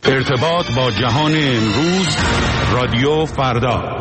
ارتباط با جهان امروز، رادیو فردا.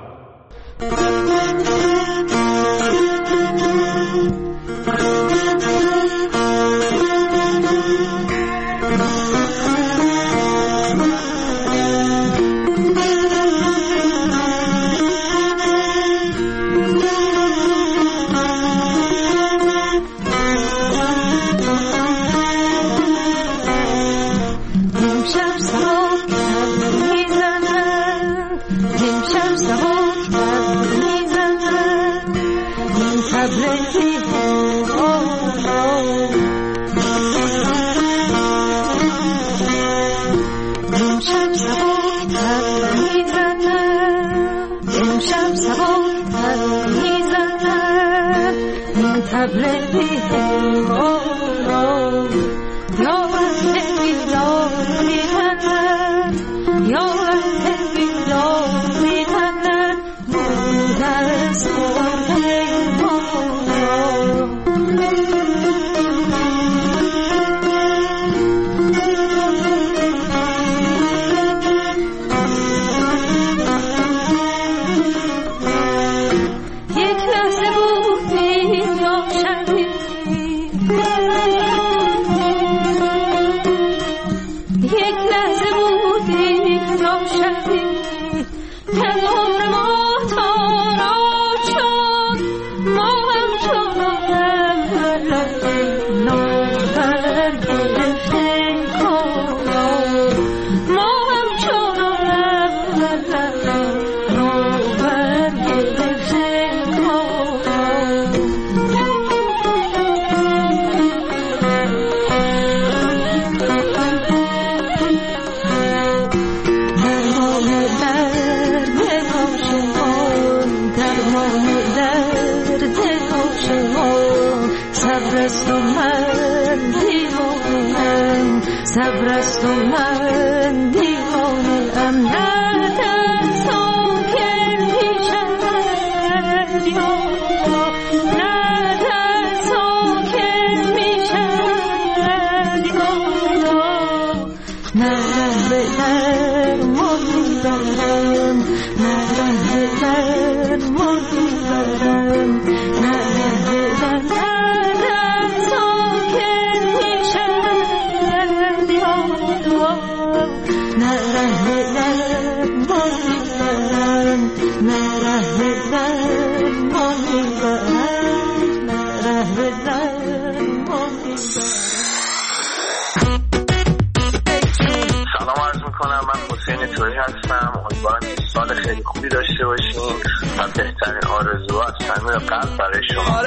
سال خیلی خوبی داشته باشین و بهترین آرزوها از صمیم قلب برای شما.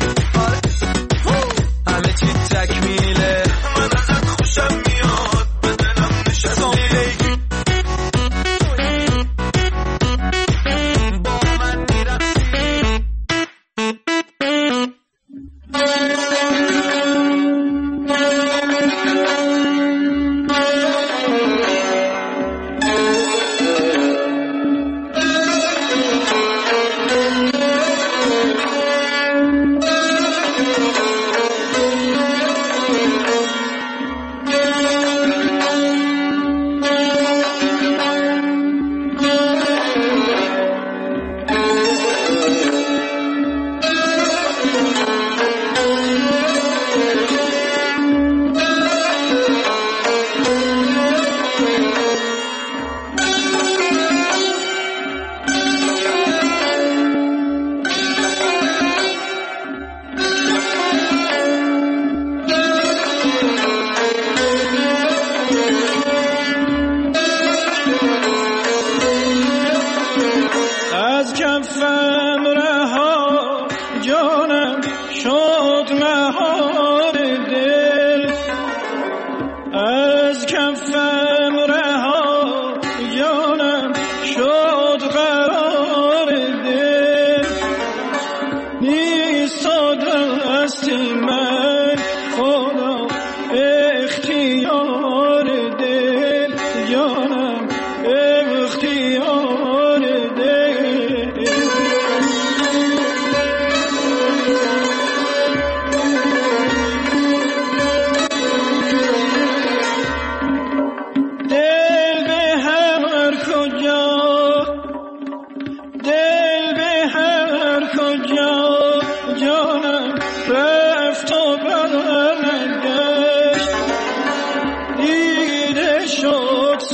همه چی تکمیله، من ازت خوشم میاد، به دلم نشستی. با من میرفتی.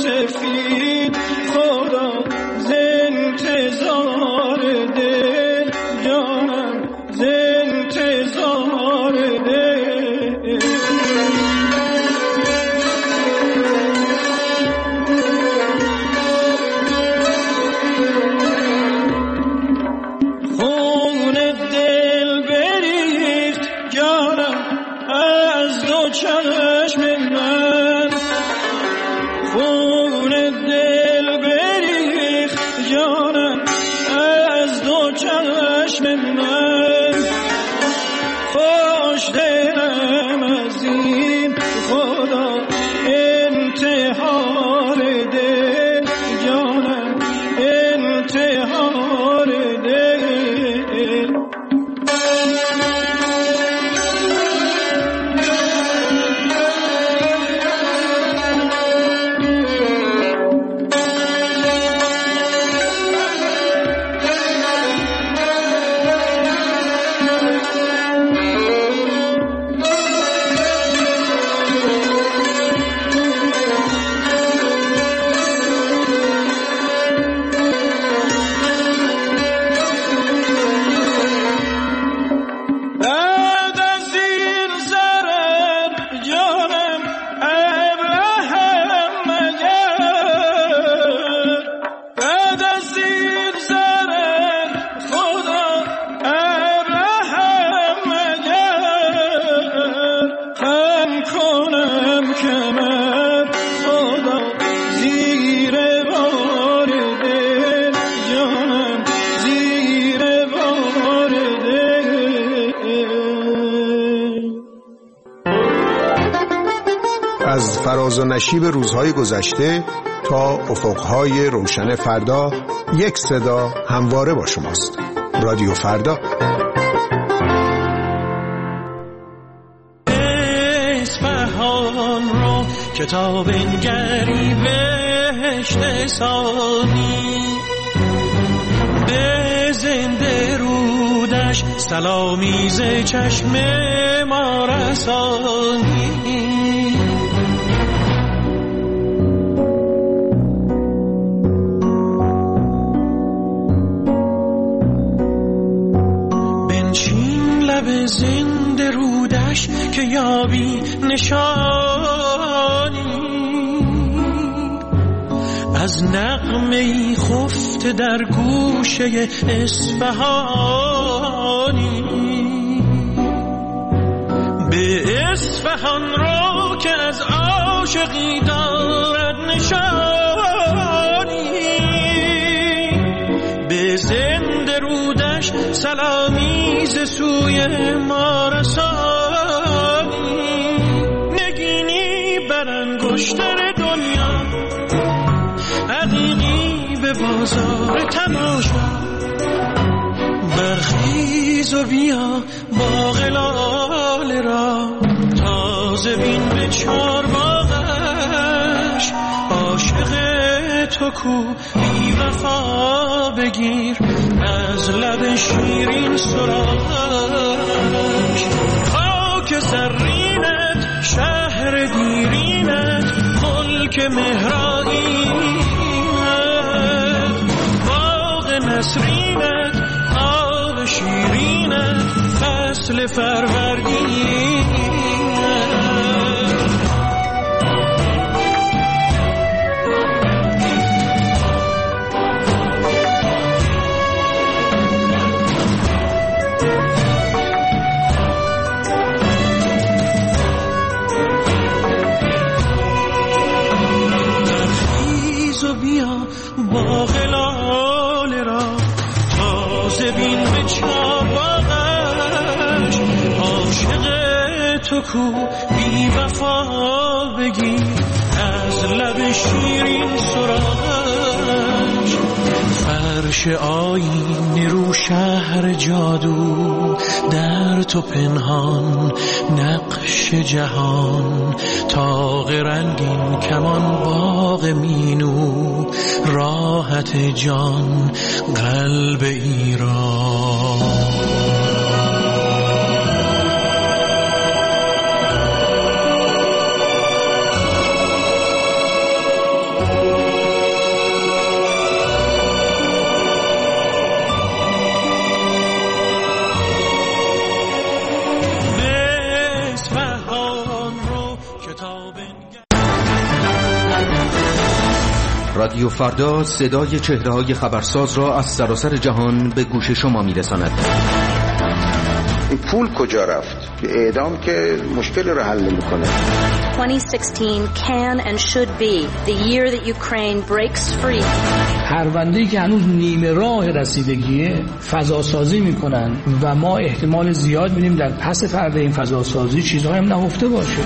سفید خدا ز انتظار دل جانم ز انتظار دل خون دل بریخت جانم از دو چشم من خون دل بریخت جانم از دو چشم من خوش دلم از این خدا انتحار دل جانم انتحار دل از فراز و نشیب روزهای گذشته تا افقهای روشن فردا، یک صدا همواره با شماست. رادیو فردا. اصفهان را کتاب انگری بهشت ثانی به زنده رودش سلامی ز چشم ما رسانی زنده رودش که یابی نشانی از نغمه‌ای خفته در گوشه اصفهانی به اصفهان رو که از عاشقی دارد نشانی به زنده رودش سلامی ز سوی ما رسانی نگینی بر انگشتر دنیا عقیقی به بازار تماشا برخیز و بیا باغ لاله را تازه بین به چار باغش عاشق تو کو بی وفا بگیر از لب شیرین سراغش خاک زرینت شهر دیرینت ملک مهرانینت باغ نسرینت آب شیرینت فصل فروردینت باغ لاله را تازه بین به چار باغش عاشق تو کو بی وفا بگیر از لب شیرین سراغش فرش آیینه رو شهر جادو در تو پنهان نقش جهان تاق رنگین کمان باغ مینو راحت جان قلب ایران رادیو فردا صدای چهره‌های خبرساز را از سراسر جهان به گوش شما می‌رساند. این پول کجا رفت؟ اعدام که مشکل رو حل نمی‌کنه. 2016 can and should be the year that Ukraine breaks free. پرونده‌ای که هنوز نیمه راه رسیدگیه فضاسازی می‌کنن و ما احتمال زیاد می‌بینیم در پس پرده این فضاسازی چیزهایی هم نهفته باشه.